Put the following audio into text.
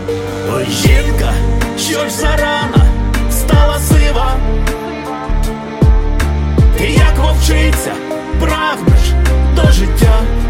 Ой, жінка, що ж за рана стала сива, ти як вовчиця прагнеш до життя.